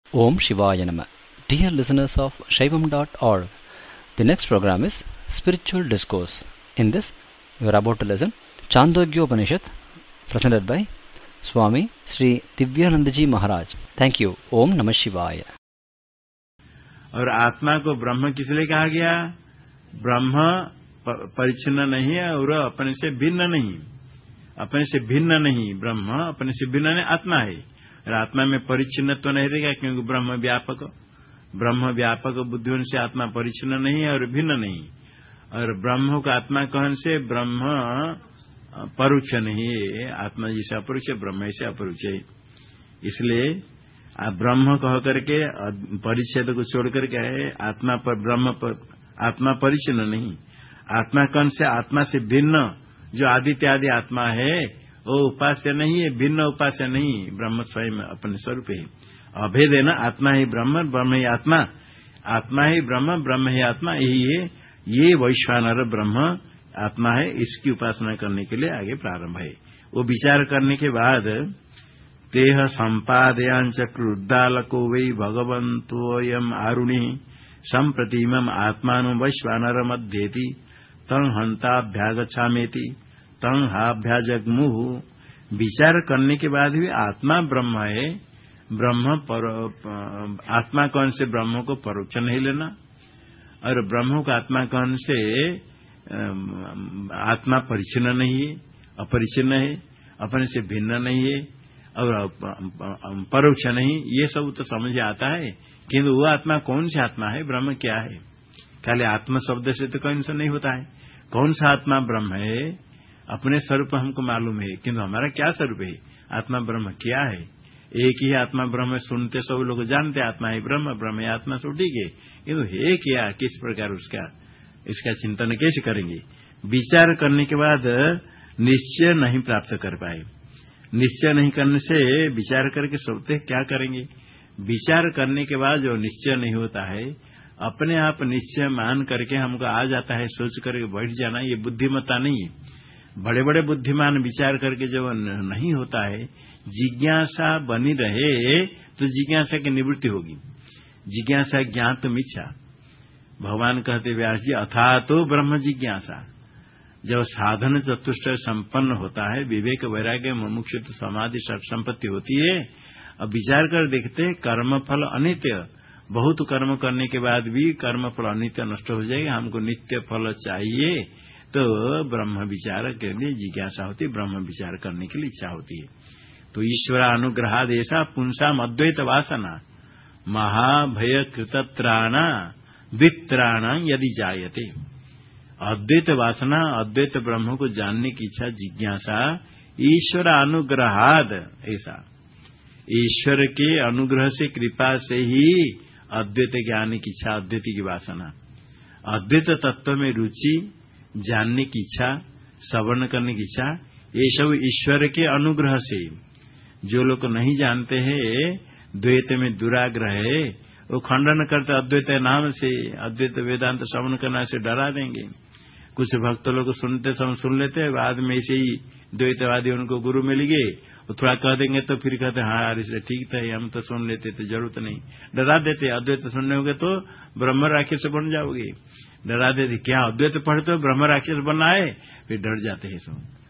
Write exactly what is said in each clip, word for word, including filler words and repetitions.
Om Shivaya Nama. Dear listeners of Shaivam dot org, the next program is Spiritual Discourse. In this, we are about to listen Chandogya Upanishad, presented by Swami Sri Divyanandaji Maharaj. Thank you. Om Namah Shivaya. और आत्मा को ब्रह्म किस लिए कहा गया? ब्रह्म परिच्छिन्न नहीं है और अपने से भिन्न नहीं, अपने से भिन्न नहीं। ब्रह्म अपने से भिन्न नहीं, आत्मा है। और आत्मा में परिच्छिन्न तो नहीं रहेगा, क्योंकि ब्रह्म व्यापक, ब्रह्म व्यापक बुद्धि से आत्मा परिच्छिन्न नहीं है और भिन्न नहीं। और ब्रह्म को आत्मा कहने से ब्रह्म परोक्ष नहीं है। आत्मा जैसे अपरोक्ष, ब्रह्म ऐसे अपरोक्ष है। इसलिए ब्रह्म कह करके परिच्छेद को छोड़ करके है आत्मा पर, ब्रह्म पर आत्मा परिच्छिन्न नहीं। आत्मा कौन से? आत्मा से भिन्न जो आदित्य आदि आत्मा है वो उपास्य नहीं है, भिन्न उपास्य नहीं। ब्रह्म स्वयं अपने स्वरूप है, अभेद है ना। आत्मा ही ब्रह्म, ब्रह्म ही आत्मा, आत्मा ही ब्रह्म, ब्रह्म ही आत्मा, यही है। ये वैश्वानर ब्रह्म आत्मा है। इसकी उपासना करने के लिए आगे प्रारंभ है। वो विचार करने के बाद तेह संपादयांच क्रुद्धालको वै भगवन्तोऽयम् आरुणि सम्प्रतिमम् आत्मानं वैश्वानर मध्येति तं हन्ताभ्यागच्छामेति तं हाभ्याजग्मुः। विचार करने के बाद भी आत्मा ब्रह्म है। ब्रह्म पर, आत्मा कौन से? ब्रह्म को परोक्ष नहीं लेना। और ब्रह्म को आत्मा कौन से? आत्मा परिच्छिन्न नहीं है, अपरिच्छिन्न है, अपने से भिन्न नहीं है और परोक्ष नहीं। ये सब तो समझ आता है, किंतु वो आत्मा कौन सी आत्मा है? ब्रह्म क्या है? खाली आत्मा शब्द से तो कौन सा नहीं होता है। कौन सा आत्मा ब्रह्म है? अपने स्वरूप हमको मालूम है, किंतु हमारा क्या स्वरूप है? आत्मा ब्रह्म क्या है? एक ही आत्मा ब्रह्म सुनते सब लोग जानते आत्मा है ब्रह्म, ब्रह्म है आत्मा, सब ठीक है, किंतु है क्या? किस प्रकार उसका इसका चिंतन कैसे करेंगे? विचार करने के बाद निश्चय नहीं प्राप्त कर पाए। निश्चय नहीं करने से विचार करके सोचते क्या करेंगे? विचार करने के बाद जो निश्चय नहीं होता है, अपने आप निश्चय मान करके हमको आ जाता है, सोच करके बैठ जाना, ये बुद्धिमत्ता नहीं है। बड़े बड़े बुद्धिमान विचार करके जब नहीं होता है, जिज्ञासा बनी रहे तो जिज्ञासा की निवृत्ति होगी। जिज्ञासा ज्ञातुम इच्छा। भगवान कहते व्यास जी, अथा तो ब्रह्म जिज्ञासा। जब साधन चतुष्टय संपन्न होता है, विवेक वैराग्य मुमुक्षुत्व समाधि सब संपत्ति होती है, अब विचार कर देखते हैं कर्मफल अनित्य। बहुत कर्म करने के बाद भी कर्मफल अनित्य नष्ट हो जाएगा, हमको नित्य फल चाहिए, तो ब्रह्म विचार के लिए जिज्ञासा होती है, ब्रह्म विचार करने के लिए इच्छा होती है। तो ईश्वर अनुग्रहादेशा पुंसाम अद्वैत वासना महाभय कृतत्राणा द्वित्राणा यदि जायते। अद्वैत वासना, अद्वैत ब्रह्म को जानने की इच्छा, जिज्ञासा ईश्वर अनुग्रहाद, ऐसा ईश्वर के अनुग्रह से, कृपा से ही अद्वैत ज्ञान की इच्छा, अद्वैत की वासना, अद्वैत तत्व में रुचि, जानने की इच्छा, श्रवण करने की इच्छा, ये सब ईश्वर के अनुग्रह से। जो लोग नहीं जानते हैं, द्वैत में दुराग्रह है, वो खंडन करते अद्वैत नाम से, अद्वैत वेदांत श्रवण करना से डरा देंगे। कुछ भक्त लोग सुनते समय सुन लेते हैं, बाद में ऐसे ही द्वैतवादी उनको गुरु मिल गए, वो थोड़ा कह देंगे तो फिर कहते हाँ यार इसलिए ठीक था, हम तो सुन लेते थे, जरूरत नहीं। डरा देते, अद्वैत सुनने होगे तो ब्रह्म राक्षस बन जाओगे। डरा देते, क्या अद्वैत पढ़ते हो ब्रह्म राक्षस बनना है? फिर डर जाते हैं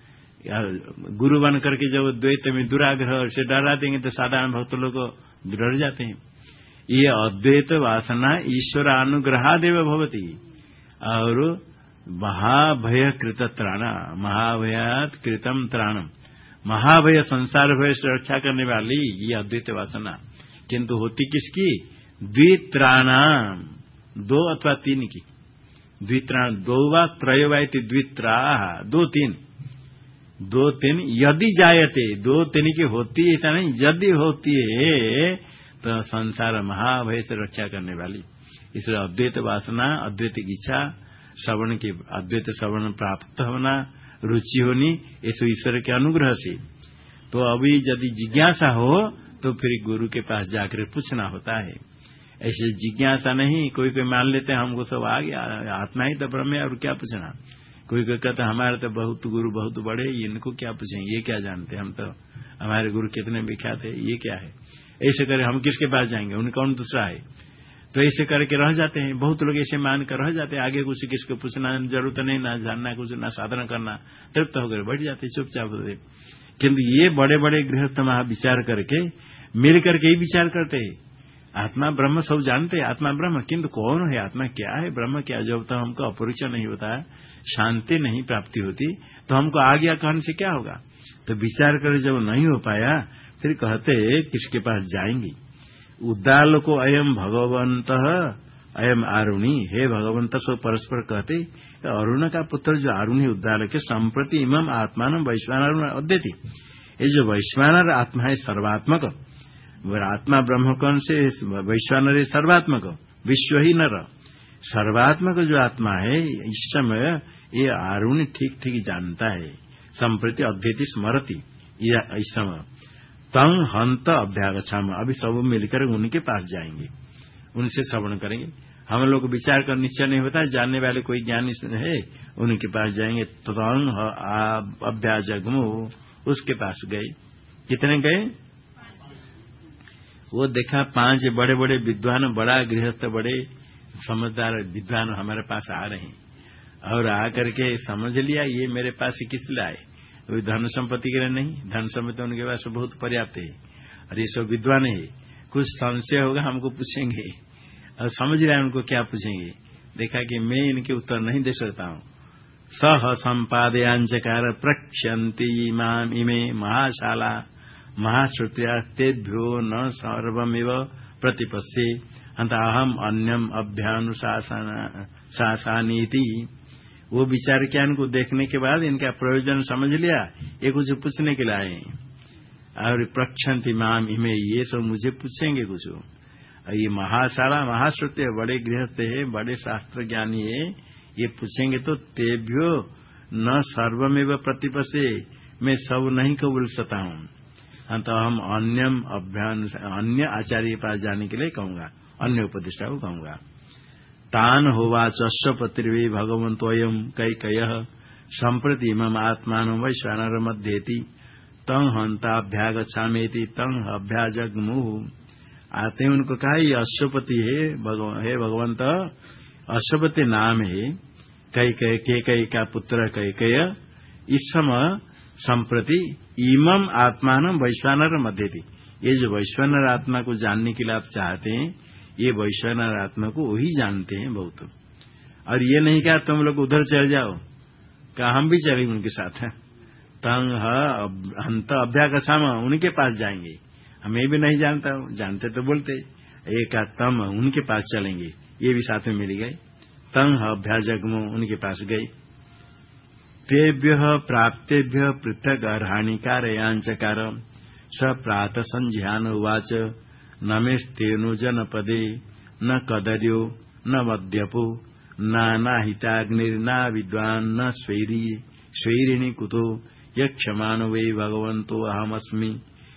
सब। गुरु बन करके जब द्वैत में दुराग्रह से डरा देंगे तो साधारण भक्त लोग डर जाते हैं। ये अद्वैत वासना ईश्वर अनुग्रहादेव भवती। और महाभय कृत त्राणा, महाभयात कृतम त्राणम, महाभय संसार भय से रक्षा करने वाली ये अद्वैत वासना। किंतु होती किसकी? द्वित्राणाम, दो अथवा तीन की। द्वित्राण, दो वा त्रय वा द्वित्रा, दो तीन, दो तीन यदि जायते, दो तीन की होती है, ऐसा नहीं, यदि होती है तो संसार महाभय से रक्षा करने वाली। इसलिए अद्वैत वासना, अद्वैत की इच्छा, श्रवण की, अद्वैत श्रवण प्राप्त होना, रुचि होनी, ऐसे ईश्वर के अनुग्रह से। तो अभी यदि जिज्ञासा हो तो फिर गुरु के पास जाकर पूछना होता है। ऐसे जिज्ञासा नहीं, कोई कोई मान लेते हैं हमको सब आ गया, आत्मा ही तो ब्रह्म है और क्या पूछना। कोई कोई कहता है हमारे तो बहुत गुरु बहुत बड़े, इनको क्या पूछेंगे, ये क्या जानते, हम तो हमारे गुरु कितने विख्यात है, ये क्या है। ऐसे करे हम किसके पास जाएंगे, उन्हें कौन दूसरा है। तो ऐसे करके रह जाते हैं, बहुत लोग ऐसे मान कर रह जाते हैं, आगे कुछ किसको पूछना जरूरत नहीं, ना जानना कुछ, ना साधना करना, तृप्त होकर बैठ जाते चुपचाप होते। किंतु ये बड़े बड़े गृहस्थ महा विचार करके मिल करके ही विचार करते हैं, आत्मा ब्रह्म सब जानते हैं, आत्मा ब्रह्म, किंतु कौन है आत्मा, क्या है ब्रह्म, क्या। जब तक हमको अपरिचय नहीं होता है, शांति नहीं प्राप्ति होती, तो हमको आ गया कहने से क्या होगा। तो विचार कर जब नहीं हो पाया, फिर कहते किसके पास जाएंगे। उद्दाल को अयम भगवंत अयम आरुणी, हे भगवंत सो परस्पर कहते, अरुण का पुत्र जो आरुणी उद्दाल के संप्रति इमम आत्मान वैश्वानर अद्यति, ये जो वैश्वानर आत्मा है सर्वात्मक, आत्मा ब्रह्म कौन से, वैश्वानर सर्वात्मक, विश्व ही नर सर्वात्मक जो आत्मा है, इस समय ये आरुणी ठीक ठीक जानता है, संप्रति अद्यति स्मरति, इस समय तंग हंत अभ्यागछाम, अभी सब मिलकर उनके पास जाएंगे, उनसे श्रवण करेंगे। हम लोग विचार कर निश्चय नहीं होता, जानने वाले कोई ज्ञान है, उनके पास जाएंगे। तंग अभ्याजगमो, उसके पास गए। कितने गए, वो देखा पांच बड़े बड़े विद्वान, बड़ा गृहस्थ, बड़े समझदार विद्वान हमारे पास आ रहे हैं, और आकर के समझ लिया ये मेरे पास किस लाए, धन संपत्ति के लिए नहीं, धन संपत्ति उनके पास बहुत पर्याप्त है, और ये सब विद्वान है, कुछ संशय होगा हमको पूछेंगे, और समझ रहे हैं उनको क्या पूछेंगे। देखा कि मैं इनके उत्तर नहीं दे सकता हूं। सह संपादयांचकार प्रक्षन्ति इमाम इमे महाशाला महाश्रुत्या तेभ्यो न सर्वमिव प्रतिपस्ये अंत अहम अन्यम अभ्यानुशासनीति। वो विचार क्या, इनको देखने के बाद इनका प्रयोजन समझ लिया, ये कुछ पूछने के लिए आए, और प्रक्षन्ति माम इमे, ये सब मुझे पूछेंगे कुछ। ये महाशाला महाश्रुत्य, बड़े गृहस्थ है, बड़े शास्त्र ज्ञानी है, ये पूछेंगे तो तेभ्यो न सर्वमेव प्रतिपसे, मैं सब नहीं कबूल सकता हूं, अंत हम अन्यम अभ्यान अन्य आचार्य के पास जाने के लिए कहूंगा, अन्य उपदिष्टा को कहूंगा। तान होवाच अश्वपतिर्वे भगवंतोयम कैकय संप्रति मम आत्मान वैश्वानर मध्येति तं हंताभ्यागच्छामेति तं अभ्याजगमुः। आते हैं उनको कहा ये अश्वपति है, हे भगवंत, अश्वपति नाम है, कैकय कैकय का पुत्र कैकय, इस समय संप्रति इमम आत्मान वैश्वानर मध्येति, ये जो वैश्वानर आत्मा को जानने के लिए आप चाहते हैं, ये वैश्वानर आत्मा को वही जानते हैं बहुत। और ये नहीं कहा तुम लोग उधर चल जाओ, कहा हम भी चले उनके साथ, तंग हंत अभ्यागछाम, उनके पास जाएंगे, हमें भी नहीं जानता हूं, जानते तो बोलते, एक तम उनके पास चलेंगे, ये भी साथ में मिल गए। तंग अभ्याजगमो, उनके पास गए। तेभ्य प्राप्तेभ्य पृथक अर्हाणिकारयांचकार स प्रात संध्यान उवाच नमेस्तेनु जनपदे न कदर्यो न मद्यपो नानाहिताग्निर्ना विद्वान् न स्वैरी स्वैरिणी कुतो यक्षमानो वै भगवन्तो अहमस्मि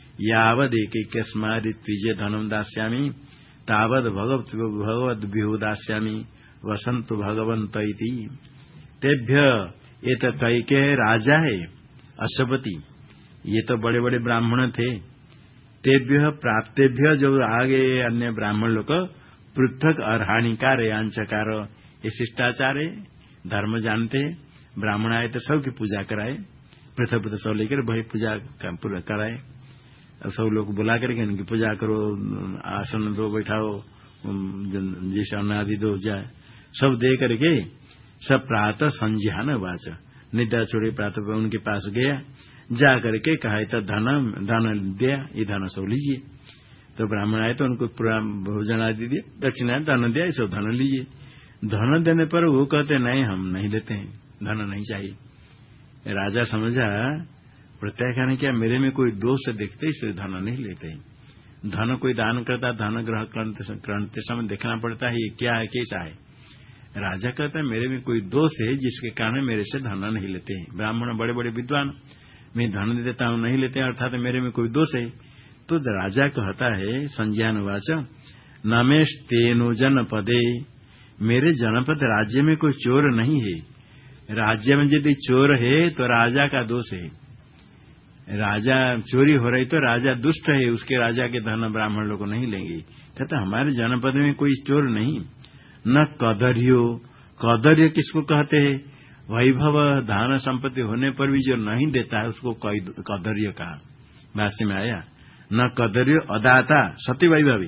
यावदेकैकस्मादित्विजे धनं दास्यामि तावद् भगवद्भ्यो दास्यामि वसन्तु भगवन्त इति। तेभ्य, ये तो कैके राजा है अश्वपति, ये तो बड़े बड़े ब्राह्मण थे। तेभ्य प्राप्तेभ्य, जो आगे अन्य ब्राह्मण लोग पृथक अर्हाणिकार यांचकार, ये शिष्टाचार है, धर्म जानते हैं, ब्राह्मण आए तो सबकी पूजा कराए, पृथक पृथक सब लेकर वही पूजा कराए, सब लोग बुला करके इनकी पूजा करो, आसन दो, बैठाओ, जिसे अन्न आदि दो जाए, सब दे करके सब प्रातः संज्ञान वाच, निद्रा छोड़े प्रातः उनके पास गया, जा करके कहा तो धन धन दिया, ये धन सब लीजिए। तो ब्राह्मण आए तो उनको पूरा भोजन आदि दिया, दक्षिणा धन दिया, ये सब धन लीजिए। धन देने पर वो कहते नहीं, हम नहीं लेते हैं, धन नहीं चाहिए। राजा समझा प्रत्याख्यान किया, मेरे में कोई दोष देखते इसलिए धन नहीं लेते। धन कोई दान करता, धन ग्रह करते समय देखना पड़ता है ये क्या है, कैसा है। राजा कहता है मेरे में कोई दोष है जिसके कारण मेरे से धन नहीं लेते हैं। ब्राह्मण बड़े बड़े विद्वान, मैं धन देता हूं नहीं लेते, अर्थात मेरे में कोई दोष है। तो राजा कहता है संज्ञानुवाच नमेश तेनो जनपदे, मेरे जनपद राज्य में कोई चोर नहीं है। राज्य में यदि चोर है तो राजा का दोष है। राजा चोरी हो रही तो राजा दुष्ट है, उसके राजा के धन ब्राह्मण लोग नहीं लेंगे। कहते हमारे जनपद में कोई चोर नहीं। न कदर्यो, कदर्य किसको कहते हैं? वैभव धान संपत्ति होने पर भी जो नहीं देता है उसको कदर्य कहा, भाष्य में आया। न कदर्य अदाता सती वैभवी,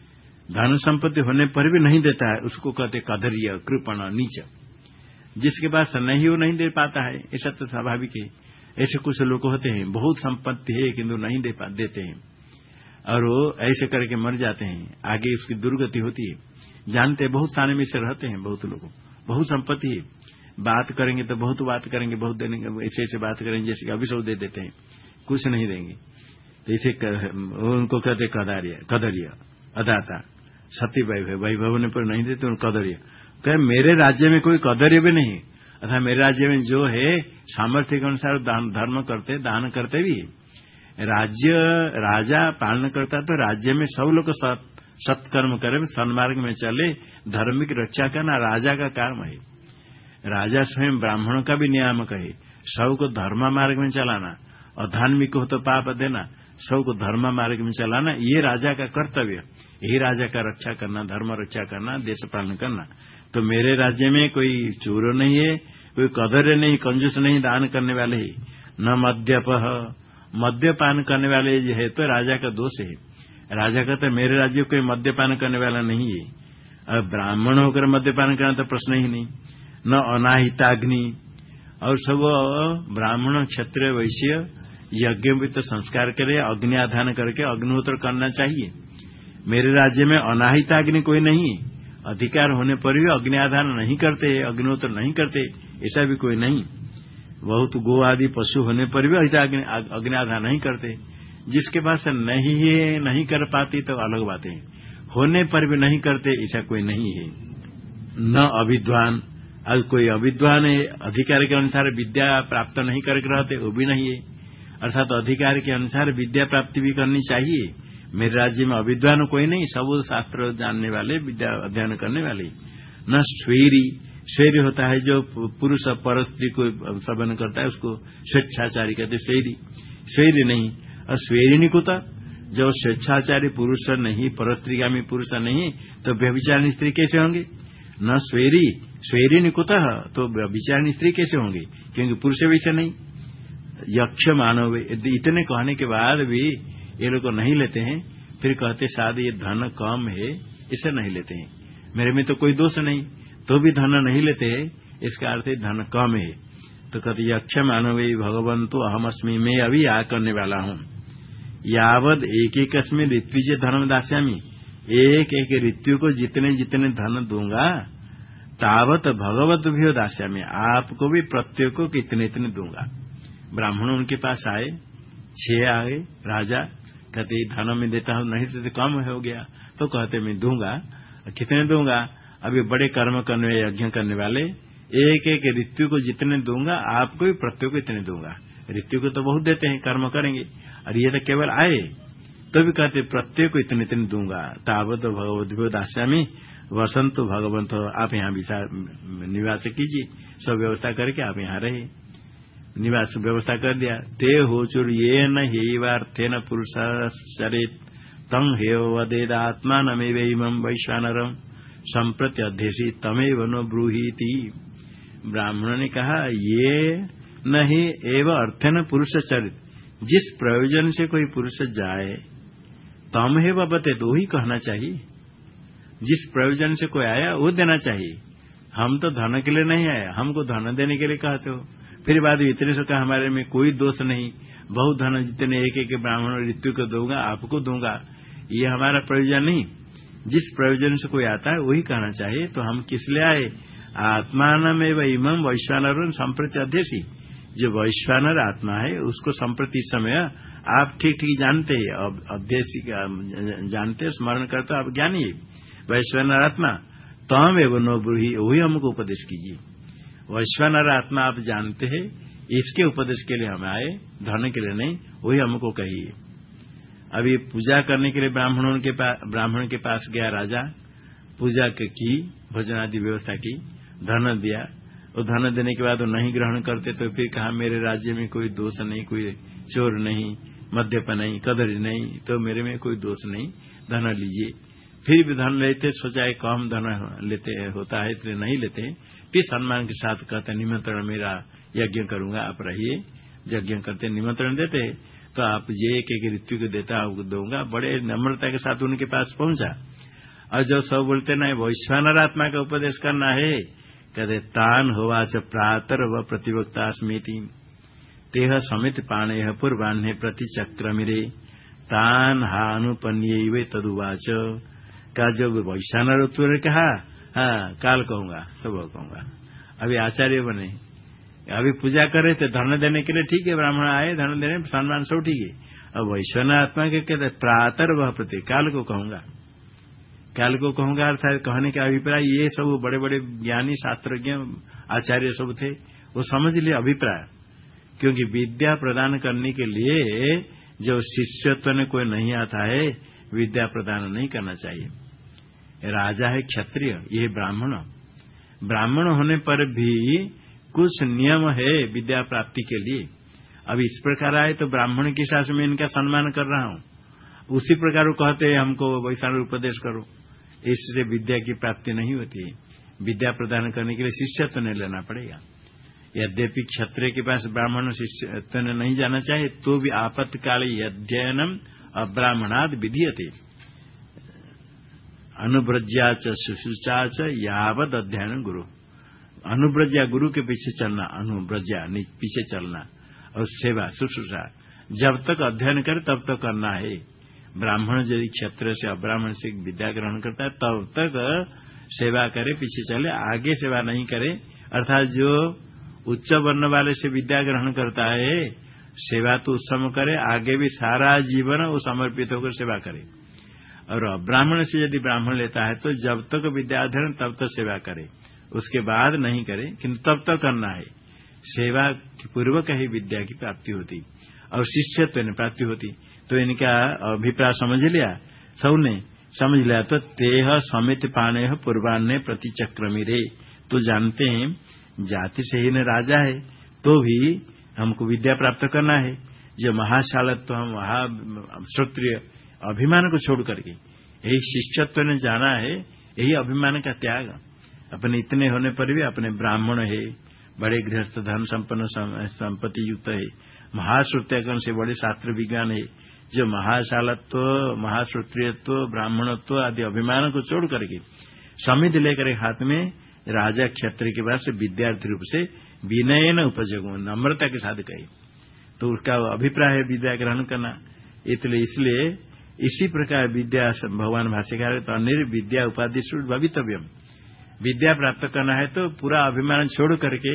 धन संपत्ति होने पर भी नहीं देता है उसको कहते कदर्य, कृपण, नीच। जिसके पास नहीं वो नहीं दे पाता है, ऐसा तो स्वाभाविक है। ऐसे कुछ लोग होते हैं बहुत संपत्ति है किंतु नहीं दे पा देते हैं और वो ऐसे करके मर जाते हैं, आगे उसकी दुर्गति होती है। जानते हैं बहुत सारे में से रहते हैं बहुत लोग, बहुत संपत्ति है, बात करेंगे तो बहुत बात करेंगे, बहुत देने ऐसे ऐसे बात करेंगे जैसे कि अभिषेक दे देते हैं, कुछ नहीं देंगे। तो इसे उनको कहते कदार्य, कदर्य, अदाता, सती वैभव, वैभव होने पर नहीं देते उनको कदर्य। कहे मेरे राज्य में कोई कदर्य भी नहीं, अर्थात मेरे राज्य में जो है सामर्थ्य के अनुसार धर्म करते, दान करते भी। राज्य राजा पालन करता तो राज्य में सब लोग सत, सत्कर्म करे, सन्मार्ग में चले, धर्म की रक्षा करना राजा का काम है। राजा स्वयं ब्राह्मणों का भी नियामक है, सबको धर्म मार्ग में चलाना, अधार्मिक हो तो पाप देना, सबको धर्म मार्ग में चलाना, ये राजा का कर्तव्य। यही राजा का रक्षा करना, धर्म रक्षा करना, देश पालन करना। तो मेरे राज्य में कोई चोर नहीं है, कोई कदर्य नहीं, कंजूस नहीं, दान करने वाले ही। न मद्यप, मद्यपान करने वाले है तो राजा का दोष है। राजा कहते मेरे राज्य कोई मद्यपान करने वाला नहीं है, और ब्राह्मण होकर मद्यपान करना तो प्रश्न ही नहीं। न अनाहिताग्नि, और सब ब्राह्मण क्षत्रिय वैश्य यज्ञ में तो संस्कार करे, अग्नि आधान करके अग्निहोत्र करना चाहिए। मेरे राज्य में अनाहिताग्नि कोई नहीं, अधिकार होने पर भी अग्नि आधान नहीं करते, अग्निहोत्र नहीं करते, ऐसा भी कोई नहीं। बहुत गो आदि पशु होने पर भी ऐसा अग्नि आधान नहीं करते। जिसके पास नहीं है, नहीं कर पाती तो अलग बातें, होने पर भी नहीं करते, ऐसा कोई नहीं है। न अविद्वान, अब कोई अविद्वान है, अधिकार के अनुसार विद्या प्राप्त नहीं करके रहते, वो भी नहीं है। अर्थात अधिकार के अनुसार विद्या प्राप्ति भी करनी चाहिए। मेरे राज्य में अविद्वान कोई नहीं, सब शास्त्र जानने वाले, विद्या अध्ययन करने वाले। न स्वेरी, स्वेरी होता है जो पुरुष पर स्त्री को संबंध करता है उसको स्वेच्छाचारी कहते, स्वेरी स्वेरी नहीं। और स्वेरी निकुता, जो स्वेच्छाचारी पुरुष नहीं, परस्त्रीगामी पुरुष नहीं, तो व्यभिचारिणी स्त्री कैसे होंगे? न स्वेरी, स्वेरी निकुता, तो व्यभिचारिणी स्त्री कैसे होंगे? क्योंकि पुरुष वैसे नहीं। यक्ष मानव, इतने कहने के बाद भी ये लोग नहीं लेते हैं, फिर कहते शायद ये धन कम है इसे नहीं लेते हैं। मेरे में तो कोई दोष नहीं, तो भी धन नहीं लेते हैं, इसका अर्थ धन कम है। तो कहते यक्ष मानव भगवान तो अहम अस्मि, मैं अभी आ करने वाला हूँ। यावद एक एक अस्मिन ऋत्विज धर्म दास्यामी, एक एक ऋतु को जितने जितने धन दूंगा, तावत भगवत भी दास्यामी, आपको भी प्रत्येक को कितने इतने दूंगा। ब्राह्मण उनके पास आए, छह आए, राजा कहते धन में देता हूं, नहीं तो कम हो गया, तो कहते मैं दूंगा। कितने दूंगा? अभी बड़े कर्म करने, यज्ञ करने वाले एक एक ऋतु को जितने दूंगा, आपको भी प्रत्येक को इतने दूंगा। ऋतु को तो बहुत देते हैं, कर्म करेंगे, और ये तो केवल आए तो भी कहते प्रत्येक को इतने इतने दूंगा। तावत भगवत दास्यामी वसंत भगवंत, आप यहाँ निवास कीजिए, सब व्यवस्था करके आप यहाँ रहे। निवास व्यवस्था कर दिया। ते हो चुर ये न हेवार्थे न पुरुष चरित तम हेव वदेद आत्मा नमेव इमं वैश्वानरम संप्रति अध्यक्षी तमेव नो ब्रूहीति। ब्राह्मण ने कहा ये नहीं एवं अर्थे न पुरुष चरित, जिस प्रयोजन से कोई पुरुष जाए तम हेव बते, तो ही कहना चाहिए। जिस प्रयोजन से कोई आया वो देना चाहिए। हम तो धन के लिए नहीं आए, हमको धन देने के लिए कहते हो। फिर बाद में इतने से कहा हमारे में कोई दोष नहीं, बहुत धन जितने एक एक ब्राह्मण ऋतु को दूंगा, आपको दूंगा, ये हमारा प्रयोजन नहीं। जिस प्रयोजन से कोई आता है वही कहना चाहिए। तो हम किस लिए आए? आत्मान में इमं वैश्वानर संप्रति अध्यक्षी, जो वैश्वानर आत्मा है उसको संप्रति समय आप ठीक ठीक जानते हैं, अध्यक्षी जानते, स्मरण करते, आप ज्ञानी है वैश्वानर आत्मा। तम एवं नो ब्रूही, वही हमको उपदेश कीजिए। वैश्वानर आत्मा आप जानते हैं, इसके उपदेश के लिए हम आए, धन के लिए नहीं, वही हमको कहिए। अभी पूजा करने के लिए ब्राह्मणों के पास ब्राह्मण के पास गया राजा, पूजा की, भोजन आदि व्यवस्था की, धन दिया। और धन देने के बाद वो नहीं ग्रहण करते तो फिर कहा मेरे राज्य में कोई दोष नहीं, कोई चोर नहीं, मद्यप नहीं, कदरी नहीं, तो मेरे में कोई दोष नहीं, धन लीजिए। फिर भी धन लेते, सोचा है कम धन लेते होता है इसलिए नहीं लेते। फिर सम्मान के साथ कहते निमंत्रण, मेरा यज्ञ करूंगा, आप रहिए। यज्ञ करते निमंत्रण देते तो आप जे एक एक ऋतु को देता दूंगा। बड़े नम्रता के साथ उनके पास पहुंचा। और जब सब बोलते ना वैश्वानर आत्मा का उपदेश करना है, कहते तान होवा च प्रातर व प्रतिवक्ता स्मृति तेह समित पाणे पूर्वान्हे प्रति चक्रमिरे तान हानुपन्ये तदुवाच का। जब वैश्वानर उत्तर कहा, हाँ काल कहूंगा, सब कहूंगा। अभी आचार्य बने, अभी पूजा करे थे धन देने के लिए, ठीक है, ब्राह्मण आए धन देने, सम्मान सब ठीक है। अब वैश्वानर आत्मा के कहते प्रातर वह प्रति, काल को कहूंगा, काल को कहूंगा। अर्थात कहने का अभिप्राय ये सब बड़े बड़े ज्ञानी शास्त्रज्ञ आचार्य सब थे, वो समझ लिए अभिप्राय। क्योंकि विद्या प्रदान करने के लिए जो शिष्यत्व में कोई नहीं आता है, विद्या प्रदान नहीं करना चाहिए। राजा है क्षत्रिय, ये ब्राह्मण। ब्राह्मण होने पर भी कुछ नियम है विद्या प्राप्ति के लिए। अब इस प्रकार आए तो ब्राह्मण के साथ में इनका सम्मान कर रहा हूं, उसी प्रकार वो कहते हैं हमको वैश्वानर उपदेश करो, इससे विद्या की प्राप्ति नहीं होती है। विद्या प्रदान करने के लिए शिष्यत्व नहीं लेना पड़ेगा। यद्यपि क्षत्रिय के पास ब्राह्मण शिष्यत्व नहीं जाना चाहिए, तो भी आपत्काले अध्ययनम अब्राह्मणाद विधीयते अनुव्रज्या च शुश्रूषा च यावद अध्ययन गुरु। अनुव्रज्या गुरु के पीछे चलना, अनुव्रज्या पीछे चलना, और सेवा शुश्रूषा जब तक अध्ययन करे तब तक करना है। ब्राह्मण यदि क्षत्रिय से अब्राह्मण से विद्या ग्रहण करता है तब तक सेवा करे, पीछे चले, आगे सेवा नहीं करे। अर्थात जो उच्च वर्ण वाले से विद्या ग्रहण करता है, सेवा तो उस समय करे, आगे भी सारा जीवन वो समर्पित होकर सेवा करे। और ब्राह्मण से यदि ब्राह्मण लेता है तो जब तक विद्या अध्ययन तब तक सेवा करे, उसके बाद नहीं करे, किंतु तब तक करना है। सेवा पूर्वक ही विद्या की प्राप्ति होती और शिष्यत्व ने प्राप्ति होती। तो इनका अभिप्राय समझ लिया, सबने समझ लिया। तो तेह समित पाणे पूर्वान्ह प्रति चक्रमिरे, तो जानते हैं जाति से ही न राजा है तो भी हमको विद्या प्राप्त करना है। जो महाशालत्व हम महा क्षत्रिय अभिमान को छोड़ करके यही शिष्यत्व ने जाना है, यही अभिमान का त्याग। अपने इतने होने पर भी अपने ब्राह्मण है, बड़े गृहस्थ धन संपन्न संपत्ति युक्त है, महाश्रुत्यगण से बड़े शास्त्र विज्ञान है। जो महाशालत्व महाश्रोत्रियत्व ब्राह्मणत्व आदि अभिमान को छोड़ करके समित लेकर हाथ में राजा क्षत्रिय के पास विद्यार्थी रूप से विनय न उपजोग नम्रता के साथ कहे, तो उसका अभिप्राय है विद्या ग्रहण करना। इसलिए इसलिए इसी प्रकार विद्या भगवान भाष्यकार तो अन्य विद्या उपाधि भवितव्यम, विद्या प्राप्त करना है तो पूरा अभिमान छोड़ करके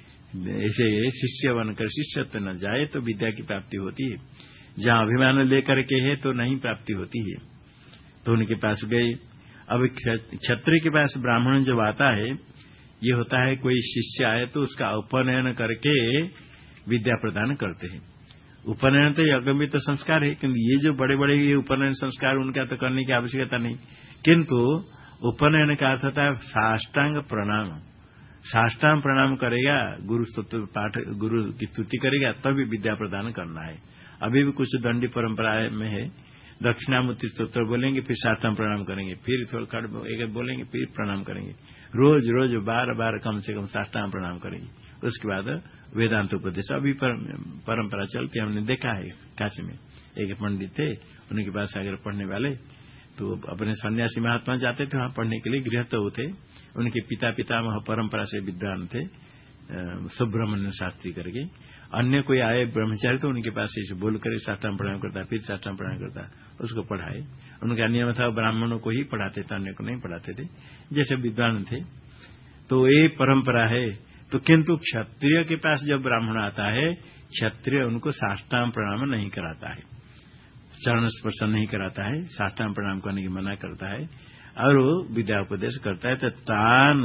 ऐसे शिष्य बनकर शिष्यत्व न जाए तो विद्या की प्राप्ति होती है। जहां अभिमान लेकर के है तो नहीं प्राप्ति होती है। तो उनके पास गए। अब क्षत्रिय के पास ब्राह्मण जब आता है, ये होता है कोई शिष्य आए तो उसका उपनयन करके विद्या प्रदान करते हैं। उपनयन तो यज्ञ में तो संस्कार है, किंतु ये जो बड़े बड़े ये उपनयन संस्कार उनका तो करने की आवश्यकता नहीं। किंतु उपनयन का अर्थ होता है साष्टांग प्रणाम। साष्टांग प्रणाम करेगा, गुरु स्तुति पाठ गुरु की स्तुति करेगा, तभी विद्या प्रदान करना है। अभी भी कुछ दंडी परंपरा में है, दक्षिणामूर्ति स्तोत्र बोलेंगे, फिर साष्टांग प्रणाम करेंगे, फिर थोड़ा एक बोलेंगे, फिर प्रणाम करेंगे, रोज रोज बार बार कम से कम साष्टांग प्रणाम करेंगे। उसके बाद वेदांत उपदेश अभी परंपरा चलती, हमने देखा है। काशी में एक पंडित थे, उनके पास अगर पढ़ने वाले तो अपने सन्यासी महात्मा जाते थे वहां पढ़ने के लिए, गृहस्थ थे। उनके पिता पितामह परंपरा से विद्वान थे, सुब्रह्मण्य शास्त्री करके। अन्य कोई आए ब्रह्मचारी तो उनके पास ऐसे बोल कर साष्टांग प्रणाम करता, फिर साष्टांग प्रणाम करता, उसको पढ़ाए। उनका नियम था ब्राह्मणों को ही पढ़ाते थे, अन्य को नहीं पढ़ाते थे, जैसे विद्वान थे। तो ये परंपरा है। तो किंतु क्षत्रिय के पास जब ब्राह्मण आता है, क्षत्रिय उनको साष्टांग प्रणाम नहीं कराता है, चरण स्पर्श नहीं कराता है, साष्टांग प्रणाम करने की मना करता है और वो विद्या उपदेश करता है। तो तान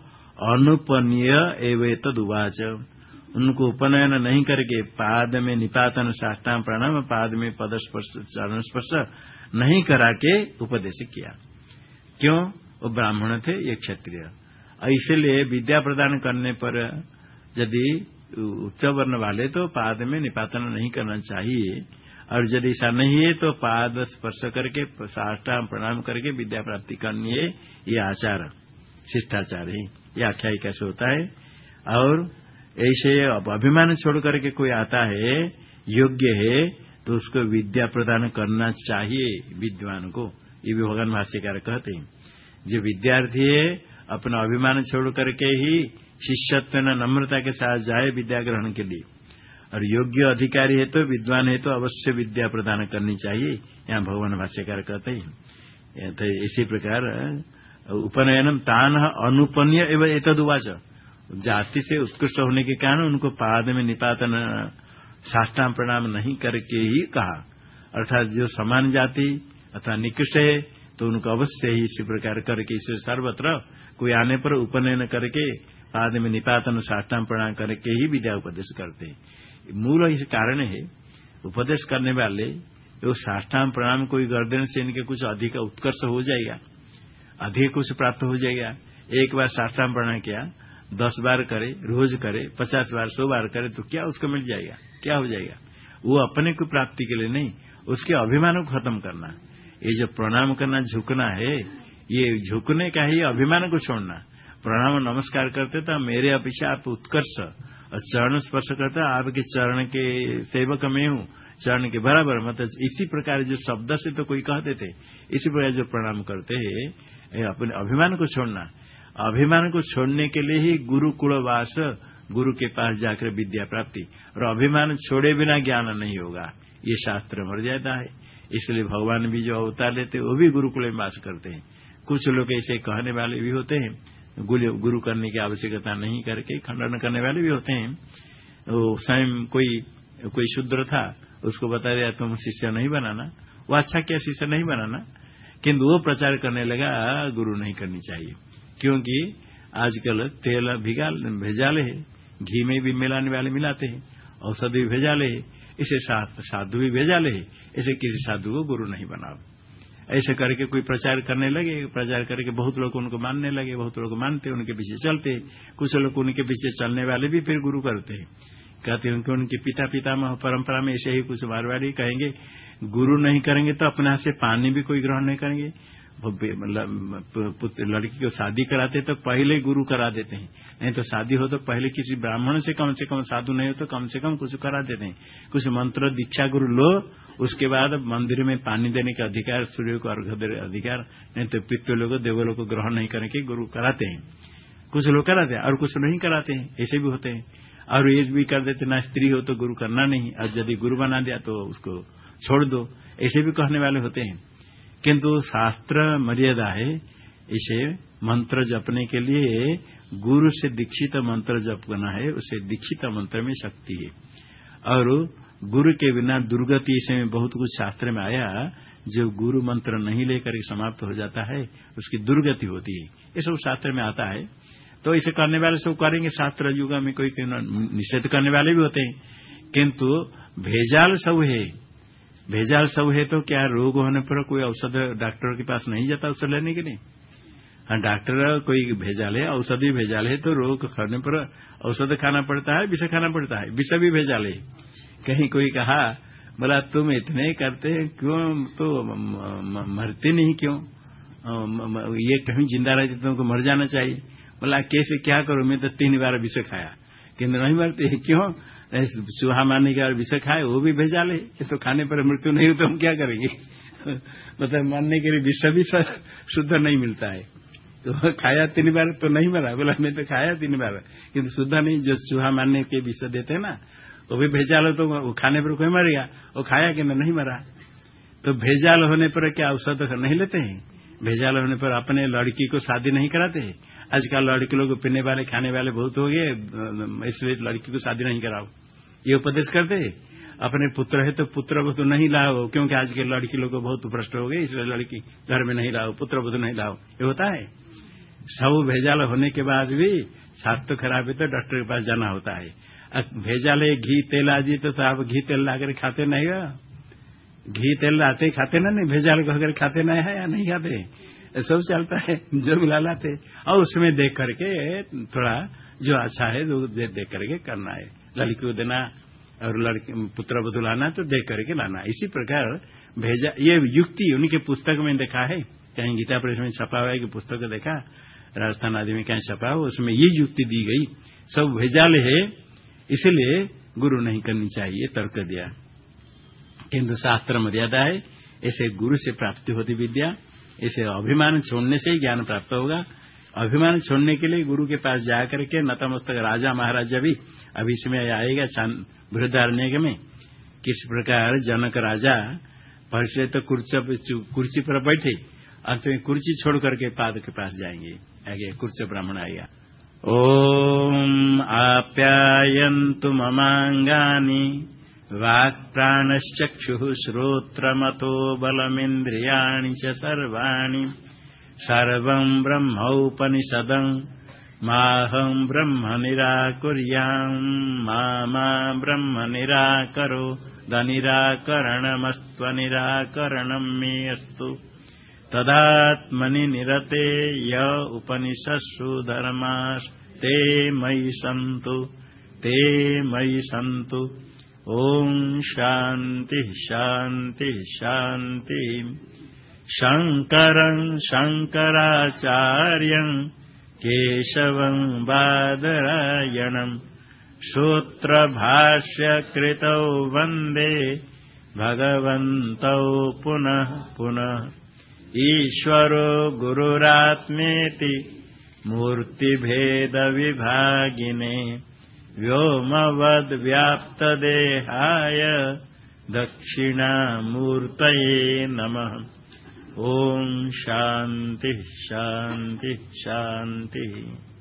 अनुपनीय एवं तदुवाच, उनको उपनयन नहीं करके पाद में निपातन साष्टांग प्रणाम, पाद में पद स्पर्श चरण स्पर्श नहीं करा के उपदेश किया। क्यों? वो ब्राह्मण थे, ये क्षत्रिय। इसलिए विद्या प्रदान करने पर यदि उच्च वर्ण वाले तो पाद में निपातन नहीं करना चाहिए, और यदि ऐसा नहीं है तो पाद स्पर्श करके साष्टांग प्रणाम करके विद्या प्राप्ति करनी है। ये आचार शिष्टाचार है, ये आख्यायिका से होता है। और ऐसे अभिमान छोड़ करके कोई आता है योग्य है तो उसको विद्या प्रदान करना चाहिए विद्वान को। ये भी भगवान भाष्यकार कहते हैं, जो विद्यार्थी है अपना अभिमान छोड़ करके ही शिष्यत्व न नम्रता के साथ जाए विद्या ग्रहण के लिए, और योग्य अधिकारी है तो विद्वान है तो अवश्य विद्या प्रदान करनी चाहिए। यहाँ भगवान भाष्यकार कहते हैं। तो इसी प्रकार उपनयनम तान अनुपन्य एवं एतदुवाच, जाति से उत्कृष्ट होने के कारण उनको पाद में निपातन साष्टांग प्रणाम नहीं करके ही कहा, अर्थात जो समान जाति अथवा निकृष्ट है तो उनको अवश्य ही इसी प्रकार करके इसे सर्वत्र कोई आने पर उपनयन करके पाद में निपातन साष्टांग प्रणाम करके ही विद्या उपदेश करते हैं। मूल इस कारण है उपदेश करने वाले वो साष्टांग प्रणाम कोई गर्दन से इनके कुछ अधिक उत्कर्ष हो जाएगा, अधिक कुछ प्राप्त हो जाएगा। एक बार साष्टांग प्रणाम किया, दस बार करे, रोज करे, पचास बार, सौ बार करे तो क्या उसको मिल जाएगा, क्या हो जाएगा? वो अपने को प्राप्ति के लिए नहीं, उसके अभिमान को खत्म करना। ये जो प्रणाम करना झुकना है, ये झुकने का ही अभिमान को छोड़ना। प्रणाम नमस्कार करते तो मेरे अपेक्षा आप उत्कर्ष, और चरण स्पर्श करते आपके चरण के सेवक में हूँ, चरण के बराबर, मतलब इसी प्रकार जो शब्द से तो कोई कहते थे, इसी प्रकार जो प्रणाम करते हैं अपने अभिमान को छोड़ना। अभिमान को छोड़ने के लिए ही गुरुकुलवास, गुरु के पास जाकर विद्या प्राप्ति, और अभिमान छोड़े बिना ज्ञान नहीं होगा, ये शास्त्र मर जाता है। इसलिए भगवान भी जो अवतार लेते वो भी गुरुकुल में वास करते हैं। कुछ लोग ऐसे कहने वाले भी होते हैं, गुरु करने की आवश्यकता नहीं करके खंडन करने वाले भी होते हैं। वो स्वयं कोई कोई शूद्र था, उसको बता दिया तुम शिष्य नहीं बनाना, वो अच्छा क्या शिष्य नहीं बनाना, किंतु वो प्रचार करने लगा गुरु नहीं करनी चाहिए, क्योंकि आजकल तेल भिगाल भेजाले है, घी में भी मिलाने वाले मिलाते हैं, औषधि भी भेजाले है, इसे साधु भी भेजाले है, इसे किसी साधु को गुरु नहीं बनाओ। ऐसे करके कोई प्रचार करने लगे, प्रचार करके बहुत लोग उनको मानने लगे, बहुत लोग मानते उनके पीछे चलते, कुछ लोग उनके पीछे चलने वाले भी फिर गुरु करते हैं। कहते हैं कि उनके पिता पितामह परंपरा में ऐसे ही कुछ मारवाड़ी कहेंगे गुरु नहीं करेंगे तो अपने हाथ से पानी भी कोई ग्रहण नहीं करेंगे। लड़की को शादी कराते तो पहले गुरु करा देते हैं, नहीं तो शादी हो तो पहले किसी ब्राह्मण से कम से कम, साधु नहीं हो तो कम से कम कुछ करा देते हैं, कुछ मंत्र दीक्षा गुरु लो, उसके बाद मंदिर में पानी देने का अधिकार, सूर्य को अर्घ्य देने का अधिकार, नहीं तो पितृलों को देवलों को ग्रहण नहीं करके गुरु कराते हैं। कुछ लोग कराते हैं और कुछ नहीं कराते हैं, ऐसे भी होते हैं। और ये भी कर देते ना स्त्री हो तो गुरु करना नहीं, और यदि गुरु बना दिया तो उसको छोड़ दो, ऐसे भी कहने वाले होते हैं। किंतु शास्त्र मर्यादा है, इसे मंत्र जपने के लिए गुरु से दीक्षित मंत्र जपना है, उसे दीक्षित मंत्र में शक्ति है। और गुरु के बिना दुर्गति, इसमें बहुत कुछ शास्त्र में आया, जो गुरु मंत्र नहीं लेकर समाप्त हो जाता है उसकी दुर्गति होती है, ये सब शास्त्र में आता है। तो इसे करने वाले सब करेंगे, शास्त्र युग में कोई निषेध करने वाले भी होते हैं, किंतु भेजाल सब है, भेजाल सब है तो क्या रोग होने पर कोई औषध डॉक्टर के पास नहीं जाता औषध लेने के लिए? हाँ, डॉक्टर कोई भेजाल है, औषधि भेजाल है तो रोग खाने पर औषध खाना पड़ता है, विष खाना पड़ता है, विष भी भेजाल है। कहीं कोई कहा बोला तुम इतने करते क्यों, तो मरते नहीं क्यों, ये कहीं जिंदा रहते तुमको मर जाना चाहिए। बोला कैसे क्या करो, मैं तो तीन बार विष खाया किन्तु नहीं मरते, क्यों? सुहा मारने के बाद विष खाए वो भी भेजा ले, तो खाने पर मृत्यु नहीं हो तो हम क्या करेंगे? मतलब मारने के लिए विष भी शुद्ध नहीं मिलता है, तो खाया तीन बार तो नहीं मरा। बोला मैं तो खाया तीन बार किन्तु शुद्ध नहीं, जो चूहा मारने के विष देते ना वो भी भेजाल, तो वो खाने पर कोई मरेगा, वो खाया कि नहीं मरा। तो भेजाल होने पर क्या औषध नहीं लेते हैं? भेजाल होने पर अपने लड़की को शादी नहीं कराते हैं। आजकल लड़के लोग पीने वाले खाने वाले बहुत हो गए, इसलिए लड़की को शादी नहीं कराओ, ये उपदेश करते। अपने पुत्र है तो पुत्र वधु नहीं लाओ, क्योंकि आज के लड़की लोग बहुत भ्रष्ट हो गए, इसलिए लड़की घर में नहीं लाओ, पुत्र वधु नहीं लाओ, ये होता है। सब भेजाल होने के बाद भी स्वास्थ्य खराब है तो डॉक्टर के पास जाना होता है। भेजाल है घी तेल आदि तो आप घी तेल लाकर खाते नहीं हो, घी तेल लाते खाते ना, नहीं भेजाल को अगर खाते नहीं है या नहीं खाते, सब चलता है, जो मिला लाते, और उसमें देख करके थोड़ा जो अच्छा है जो देख करके करना है, लड़की को देना और लड़के पुत्र वधु लाना तो देख करके लाना। इसी प्रकार भेजा, ये युक्ति उनके पुस्तक में देखा है, कहीं गीता प्रेस में छपा हुआ है कि पुस्तक देखा, राजस्थान आदि में कहीं छपा हुआ, उसमें ये युक्ति दी गई, सब भेजाल है, इसलिए गुरु नहीं करनी चाहिए, तर्क दिया। किंतु शास्त्र मर्यादा है, ऐसे गुरु से प्राप्ति होती विद्या, ऐसे अभिमान छोड़ने से ही ज्ञान प्राप्त होगा। अभिमान छोड़ने के लिए गुरु के पास जाकर के नतमस्तक राजा महाराजा भी, अभी इसमें आएगा बृहदारण्यक में, किस प्रकार जनक राजा पहले तो कुर्सी पर बैठे, अंत में कुर्सी छोड़ करके पाद के पास जाएंगे, आगे कुर्च ब्राह्मण आएगा। ओम आप्यायन्तु ममांगानि वाक्प्राणश्चक्षुः श्रोत्रमतो बलमिन्द्रियाणि च सर्वाणि सर्वं ब्रह्मोपनिषदं माहं ब्रह्म निराकुर्याम् मा मा ब्रह्म निराकरो दनिराकरणमस्त्वनिराकरणं मे अस्तु तदात्मनि निरते य उपनिषत्सु धर्मास्ते मयि सन्तु ते मयि सन्तु। ओम शांति शांति शांति। शंकरं शंकराचार्यं केशवं बादरायणं सूत्रभाष्यकृतौ वन्दे भगवन्तौ पुनः पुनः। ईश्वरो गुरुरात्मेति मूर्तिभेदविभागिने व्योमवद्व्याप्तदेहाय दक्षिणामूर्तये नमः। ओम शांति शांति शांति।